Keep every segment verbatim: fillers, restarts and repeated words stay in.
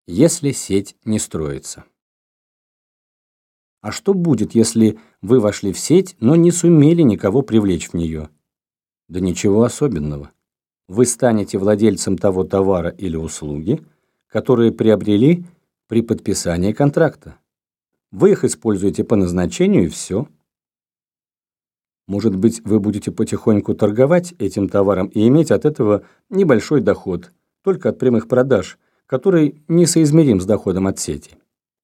Если сеть не строится. А что будет, если вы вошли в сеть, но не сумели никого привлечь в нее? Да ничего особенного. Вы станете владельцем того товара или услуги, которые приобрели при подписании контракта. Вы их используете по назначению, и все. Может быть, вы будете потихоньку торговать этим товаром и иметь от этого небольшой доход, только от прямых продаж, который несоизмерим с доходом от сети.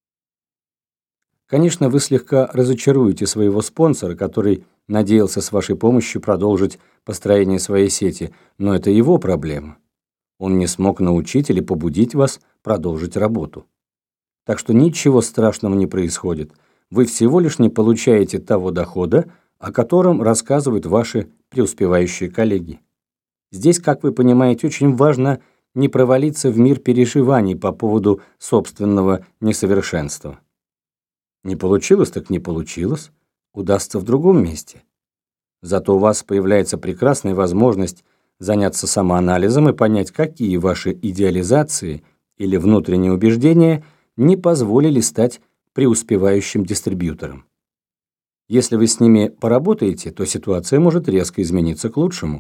Конечно, вы слегка разочаруете своего спонсора, который надеялся с вашей помощью продолжить построение своей сети, но это его проблема. Он не смог научить или побудить вас продолжить работу. Так что ничего страшного не происходит. Вы всего лишь не получаете того дохода, о котором рассказывают ваши преуспевающие коллеги. Здесь, как вы понимаете, очень важно не провалиться в мир переживаний по поводу собственного несовершенства. Не получилось, так не получилось. Удастся в другом месте. Зато у вас появляется прекрасная возможность заняться самоанализом и понять, какие ваши идеализации или внутренние убеждения не позволили стать преуспевающим дистрибьютором. Если вы с ними поработаете, то ситуация может резко измениться к лучшему.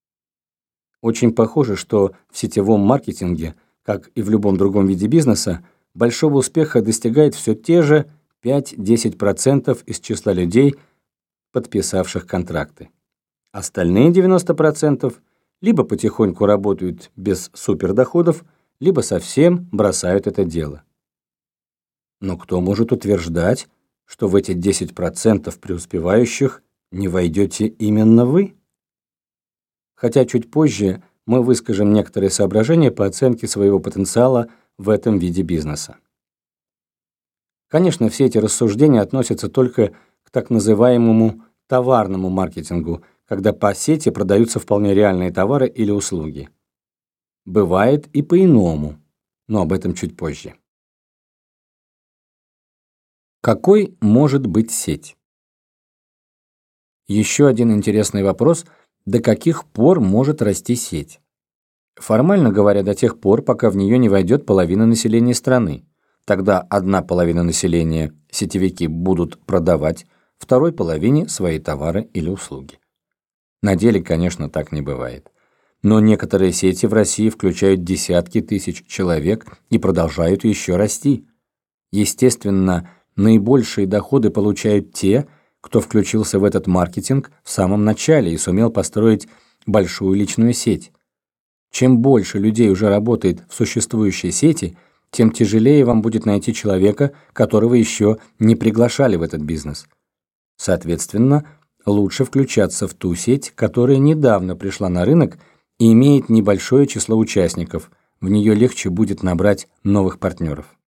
Очень похоже, что в сетевом маркетинге, как и в любом другом виде бизнеса, большого успеха достигает все те же пять-десять процентов из числа людей, подписавших контракты. Остальные девяносто процентов либо потихоньку работают без супердоходов, либо совсем бросают это дело. Но кто может утверждать, что в эти десять процентов преуспевающих не войдете именно вы? Хотя чуть позже мы выскажем некоторые соображения по оценке своего потенциала в этом виде бизнеса. Конечно, все эти рассуждения относятся только к так называемому товарному маркетингу, когда по сети продаются вполне реальные товары или услуги. Бывает и по-иному, но об этом чуть позже. Какой может быть сеть? Еще один интересный вопрос – до каких пор может расти сеть? Формально говоря, до тех пор, пока в нее не войдет половина населения страны. Тогда одна половина населения сетевики будут продавать второй половине свои товары или услуги. На деле, конечно, так не бывает. Но некоторые сети в России включают десятки тысяч человек и продолжают еще расти. Естественно, наибольшие доходы получают те, кто включился в этот маркетинг в самом начале и сумел построить большую личную сеть. Чем больше людей уже работает в существующей сети, тем тяжелее вам будет найти человека, которого еще не приглашали в этот бизнес. Соответственно, лучше включаться в ту сеть, которая недавно пришла на рынок и имеет небольшое число участников. В нее легче будет набрать новых партнеров.